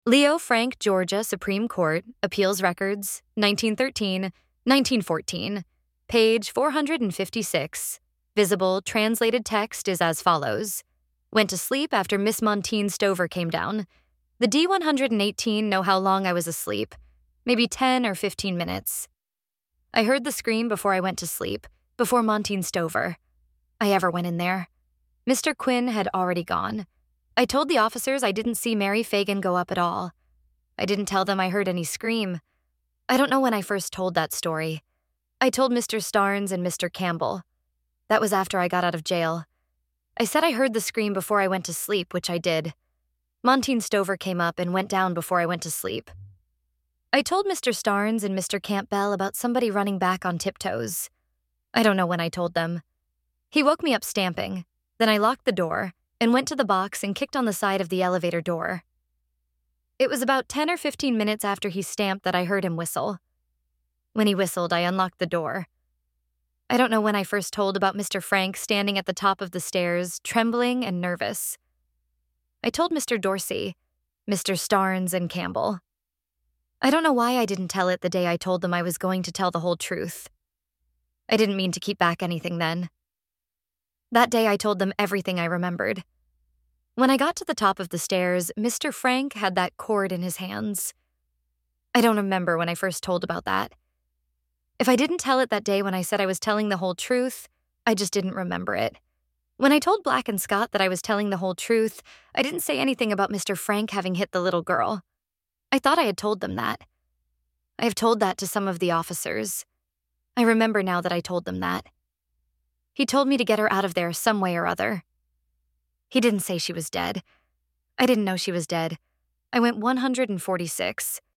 Leo Frank, Georgia Supreme Court, Appeals Records, 1913, 1914, page 456. Visible translated text is as follows. Went to sleep after Miss Montine Stover came down. The D-118 know how long I was asleep. Maybe 10 or 15 minutes. I heard the scream before I went to sleep, before Montine Stover. I ever went in there. Mr. Quinn had already gone. I told the officers I didn't see Mary Fagan go up at all. I didn't tell them I heard any scream. I don't know when I first told that story. I told Mr. Starnes and Mr. Campbell. That was after I got out of jail. I said I heard the scream before I went to sleep, which I did. Montine Stover came up and went down before I went to sleep. I told Mr. Starnes and Mr. Campbell about somebody running back on tiptoes. I don't know when I told them. He woke me up stamping. Then I locked the door and went to the box and kicked on the side of the elevator door. It was about 10 or 15 minutes after he stamped that I heard him whistle. When he whistled, I unlocked the door. I don't know when I first told about Mr. Frank standing at the top of the stairs, trembling and nervous. I told Mr. Dorsey, Mr. Starnes, and Campbell. I don't know why I didn't tell it the day I told them I was going to tell the whole truth. I didn't mean to keep back anything then. That day I told them everything I remembered. When I got to the top of the stairs, Mr. Frank had that cord in his hands. I don't remember when I first told about that. If I didn't tell it that day when I said I was telling the whole truth, I just didn't remember it. When I told Black and Scott that I was telling the whole truth, I didn't say anything about Mr. Frank having hit the little girl. I thought I had told them that. I have told that to some of the officers. I remember now that I told them that. He told me to get her out of there some way or other. He didn't say she was dead. I didn't know she was dead. I went 146.